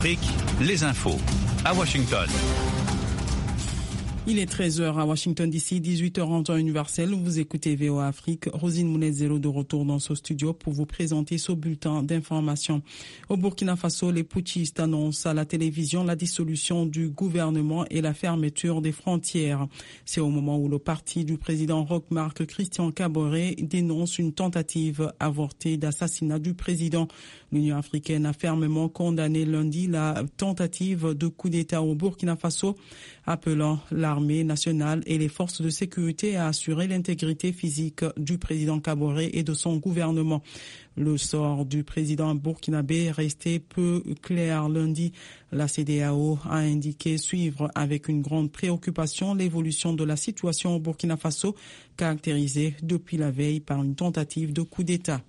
Les infos à Washington. Il est 13h à Washington DC, 18h en temps universel. Vous écoutez VOA Afrique. Rosine Mounez-Zéro de retour dans ce studio pour vous présenter ce bulletin d'information. Au Burkina Faso, les putschistes annoncent à la télévision la dissolution du gouvernement et la fermeture des frontières. C'est au moment où le parti du président Roch-Marc Christian Kaboré dénonce une tentative avortée d'assassinat du président. L'Union africaine a fermement condamné lundi la tentative de coup d'État au Burkina Faso, appelant l'armée nationale et les forces de sécurité à assurer l'intégrité physique du président Kaboré et de son gouvernement. Le sort du président burkinabé est resté peu clair lundi. La CEDEAO a indiqué suivre avec une grande préoccupation l'évolution de la situation au Burkina Faso, caractérisée depuis la veille par une tentative de coup d'État.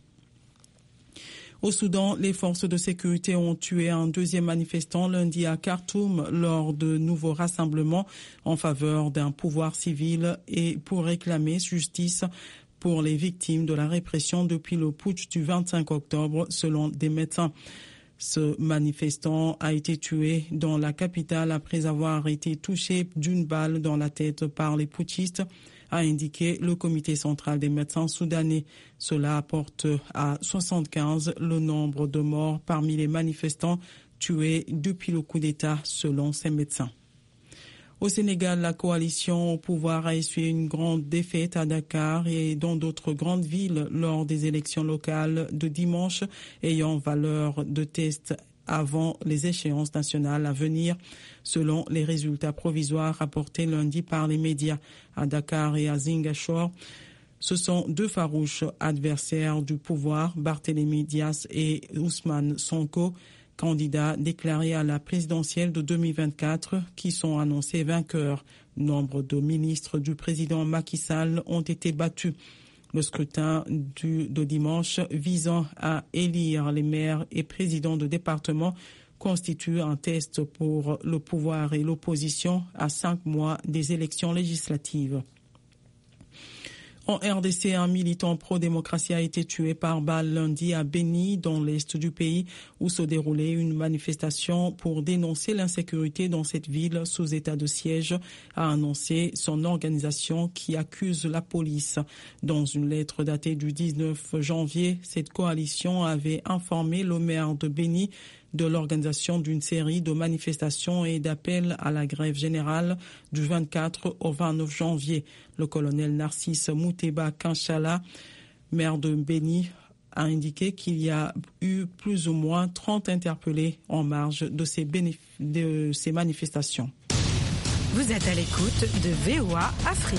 Au Soudan, les forces de sécurité ont tué un deuxième manifestant lundi à Khartoum lors de nouveaux rassemblements en faveur d'un pouvoir civil et pour réclamer justice pour les victimes de la répression depuis le putsch du 25 octobre, selon des médecins. Ce manifestant a été tué dans la capitale après avoir été touché d'une balle dans la tête par les putschistes, a indiqué le comité central des médecins soudanais. Cela apporte à 75 le nombre de morts parmi les manifestants tués depuis le coup d'État, selon ces médecins. Au Sénégal, la coalition au pouvoir a essuyé une grande défaite à Dakar et dans d'autres grandes villes lors des élections locales de dimanche, ayant valeur de test avant les échéances nationales à venir, selon les résultats provisoires rapportés lundi par les médias. À Dakar et à Ziguinchor, ce sont deux farouches adversaires du pouvoir, Barthélémy Dias et Ousmane Sonko, candidats déclarés à la présidentielle de 2024, qui sont annoncés vainqueurs. Nombre de ministres du président Macky Sall ont été battus. Le scrutin de dimanche visant à élire les maires et présidents de département constitue un test pour le pouvoir et l'opposition à 5 mois des élections législatives. En RDC, un militant pro-démocratie a été tué par balle lundi à Beni, dans l'est du pays, où se déroulait une manifestation pour dénoncer l'insécurité dans cette ville sous état de siège, a annoncé son organisation qui accuse la police. Dans une lettre datée du 19 janvier, cette coalition avait informé le maire de Beni de l'organisation d'une série de manifestations et d'appels à la grève générale du 24 au 29 janvier. Le colonel Narcisse Mouteba Kanchala, maire de Beni, a indiqué qu'il y a eu plus ou moins 30 interpellés en marge de ces manifestations. Vous êtes à l'écoute de VOA Afrique.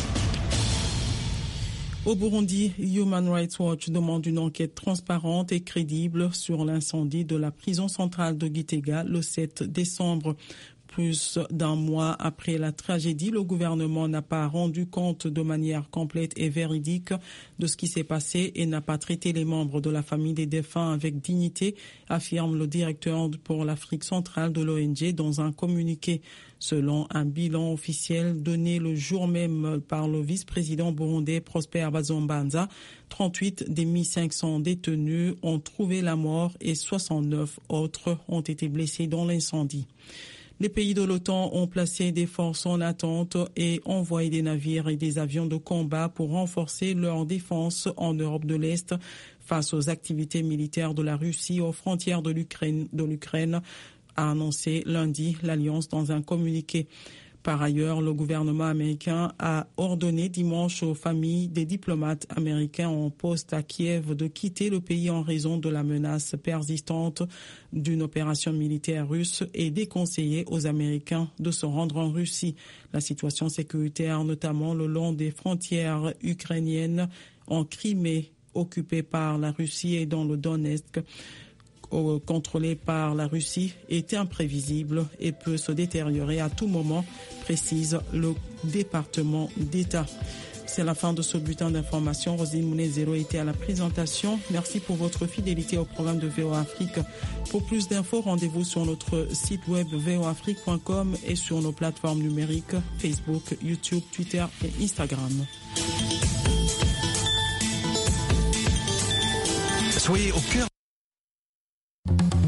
Au Burundi, Human Rights Watch demande une enquête transparente et crédible sur l'incendie de la prison centrale de Gitega le 7 décembre. Plus d'un mois après la tragédie, le gouvernement n'a pas rendu compte de manière complète et véridique de ce qui s'est passé et n'a pas traité les membres de la famille des défunts avec dignité, affirme le directeur pour l'Afrique centrale de l'ONG dans un communiqué. Selon un bilan officiel donné le jour même par le vice-président burundais Prosper Bazombanza, 38 des 1500 détenus ont trouvé la mort et 69 autres ont été blessés dans l'incendie. Les pays de l'OTAN ont placé des forces en attente et envoyé des navires et des avions de combat pour renforcer leur défense en Europe de l'Est face aux activités militaires de la Russie aux frontières de l'Ukraine, a annoncé lundi l'Alliance dans un communiqué. Par ailleurs, le gouvernement américain a ordonné dimanche aux familles des diplomates américains en poste à Kiev de quitter le pays en raison de la menace persistante d'une opération militaire russe et déconseillé aux Américains de se rendre en Russie. La situation sécuritaire, notamment le long des frontières ukrainiennes en Crimée, occupée par la Russie, et dans le Donetsk, contrôlé par la Russie, est imprévisible et peut se détériorer à tout moment, précise le département d'État. C'est la fin de ce bulletin d'information. Rosine Mounez-Zéro était à la présentation. Merci pour votre fidélité au programme de VOA Afrique. Pour plus d'infos, rendez-vous sur notre site web voafrique.com et sur nos plateformes numériques Facebook, YouTube, Twitter et Instagram. Soyez au cœur.